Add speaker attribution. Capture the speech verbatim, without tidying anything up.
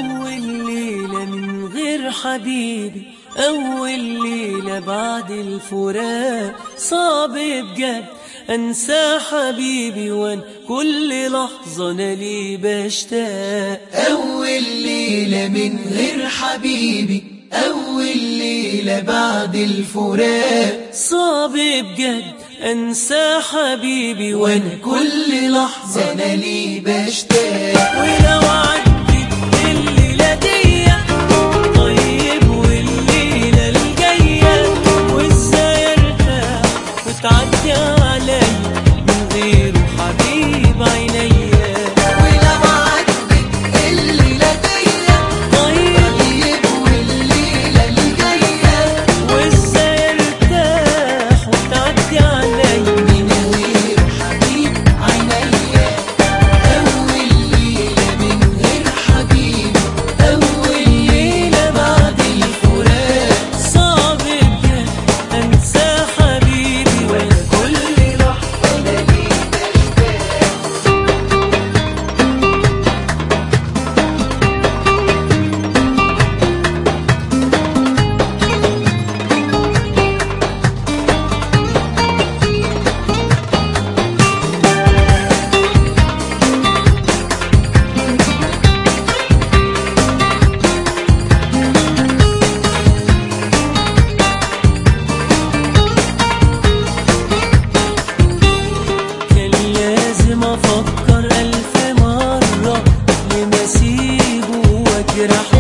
Speaker 1: أول ليلة من غير حبيبي، أول ليلة بعد الفراق، صعب بجد أنسى حبيبي، وأنا كل لحظة أنا ليه بشتاق.
Speaker 2: أول ليلة من غير حبيبي، أول ليلة بعد الفراق،
Speaker 1: صعب بجد أنسى حبيبي، وأنا كل لحظة
Speaker 2: أنا ليه بشتاق.
Speaker 1: ولو عدت الليلة دي طيب والليلة الجاية، وإزاي أرتاح وتعدي عليا من غير حبيب عينيا.
Speaker 2: ولو عدت الليلة دي طيب والليلة الجاية،
Speaker 1: وإزاي أرتاح وتعدي عليا
Speaker 2: من غير حبيب عينيا. أول ليلة من غير حبيب، أول ليلة بعد الفراق،
Speaker 1: صعب بجد أنسى حبيبي، وأنا كل لحظة
Speaker 2: أنا ليه بشتاق.
Speaker 1: كان لازم أفكر ألف مرة قبل ما أسيبه وأجرح